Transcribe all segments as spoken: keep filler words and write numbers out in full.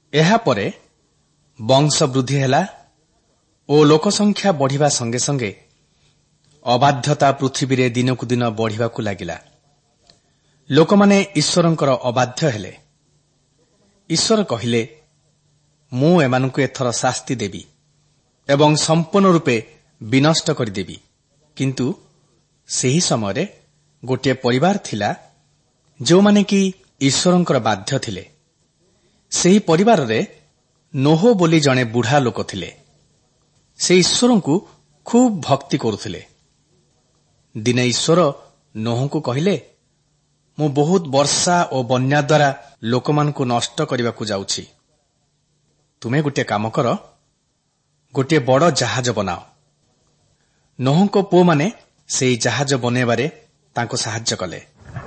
ଏହାପରେ ବଂଶ ବୃଦ୍ଧି ହେଲା ଓ ଲୋକସଂଖ୍ୟା ବଢ଼ିବା ସଙ୍ଗେ ସଙ୍ଗେ ଅବାଧ୍ୟତା ପୃଥିବୀରେ ଦିନକୁ ଦିନ ବଢ଼ିବାକୁ ଲାଗିଲା। ଲୋକମାନେ ଈଶ୍ୱରଙ୍କର ଅବାଧ୍ୟ ହେଲେ। ଈଶ୍ୱର କହିଲେ, ମୁଁ ଏମାନଙ୍କୁ ଏଥର ଶାସ୍ତି ଦେବି ଏବଂ ସମ୍ପୂର୍ଣ୍ଣ ରୂପେ ବିନଷ୍ଟ କରିଦେବି। କିନ୍ତୁ ସେହି ସମୟରେ ଗୋଟିଏ ପରିବାର ଥିଲା ଯେଉଁମାନେ କି ଈଶ୍ୱରଙ୍କର ବାଧ୍ୟ ଥିଲେ। ସେହି ପରିବାରରେ ନୋହ ବୋଲି ଜଣେ ବୁଢ଼ା ଲୋକ ଥିଲେ। ସେ ଈଶ୍ୱରଙ୍କୁ ଖୁବ୍ ଭକ୍ତି କରୁଥିଲେ। ଦିନେ ଈଶ୍ୱର ନୋହଙ୍କୁ କହିଲେ, ମୁଁ ବହୁତ ବର୍ଷା ଓ ବନ୍ୟା ଦ୍ୱାରା ଲୋକମାନଙ୍କୁ ନଷ୍ଟ କରିବାକୁ ଯାଉଛି। ତୁମେ ଗୋଟିଏ କାମ କର, ଗୋଟିଏ ବଡ଼ ଜାହାଜ ବନାଅ। ନୋହଙ୍କ ପୁଅମାନେ ସେହି ଜାହାଜ ବନାଇବାରେ ତାଙ୍କୁ ସାହାଯ୍ୟ କଲେ।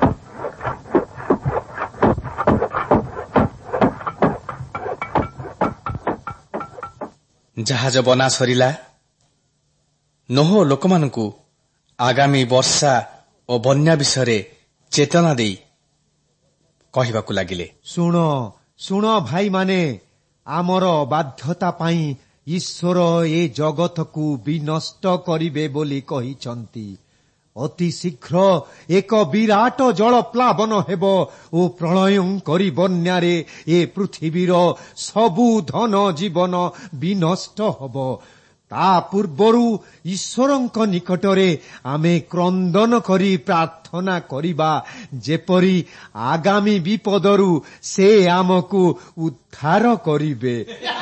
ଜାହାଜ ବନା ସରିଲା। ନୋହ ଲୋକମାନଙ୍କୁ ଆଗାମୀ ବର୍ଷା ଓ ବନ୍ୟା ବିଷୟରେ ଚେତନା ଦେଇ କହିବାକୁ ଲାଗିଲେ, ଶୁଣ ଶୁଣ ଭାଇମାନେ, ଆମର ବାଧ୍ୟତା ପାଇଁ ଈଶ୍ୱର ଏ ଜଗତକୁ ବିନଷ୍ଟ କରିବେ ବୋଲି କହିଛନ୍ତି। ଅତି ଶୀଘ୍ର ଏକ ବିରାଟ ଜଳ ପ୍ଲାବନ ହେବ ଓ ପ୍ରଳୟଙ୍କରୀ ବନ୍ୟାରେ ଏ ପୃଥିବୀର ସବୁ ଧନ ଜୀବନ ବିନଷ୍ଟ ହେବ। ତା ପୂର୍ବରୁ ଈଶ୍ୱରଙ୍କ ନିକଟରେ ଆମେ କ୍ରନ୍ଦନ କରି ପ୍ରାର୍ଥନା କରିବା, ଯେପରି ଆଗାମୀ ବିପଦରୁ ସେ ଆମକୁ ଉଦ୍ଧାର କରିବେ।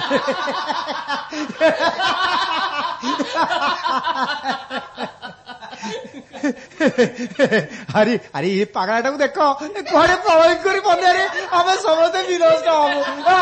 ଆରେ ଆରେ ଏ ପାଗଳାଟାକୁ ଦେଖ, କୁଆଡେ ପ୍ରଳୟ କରି ବନ୍ୟାରେ ଆମେ ସମସ୍ତେ ବିନଷ୍ଟ ହବୁ।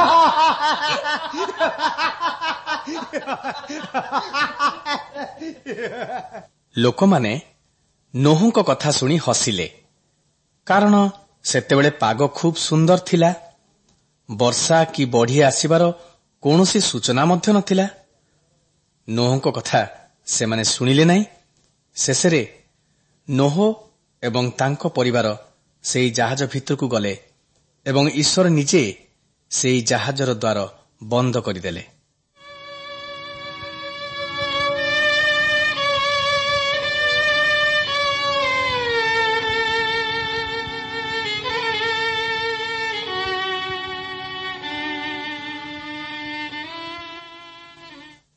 ଲୋକମାନେ ନୋହଙ୍କ କଥା ଶୁଣି ହସିଲେ, କାରଣ ସେତେବେଳେ ପାଗ ଖୁବ୍ ସୁନ୍ଦର ଥିଲା। ବର୍ଷା କି ବଢ଼ି ଆସିବାର କୌଣସି ସୂଚନା ମଧ୍ୟ ନଥିଲା। ନୋହଙ୍କ କଥା ସେମାନେ ଶୁଣିଲେ ନାହିଁ। ଶେଷରେ ନୋହ ଏବଂ ତାଙ୍କ ପରିବାର ସେହି ଜାହାଜ ଭିତରକୁ ଗଲେ ଏବଂ ଈଶ୍ୱର ନିଜେ ସେହି ଜାହାଜର ଦ୍ୱାର ବନ୍ଦ କରିଦେଲେ।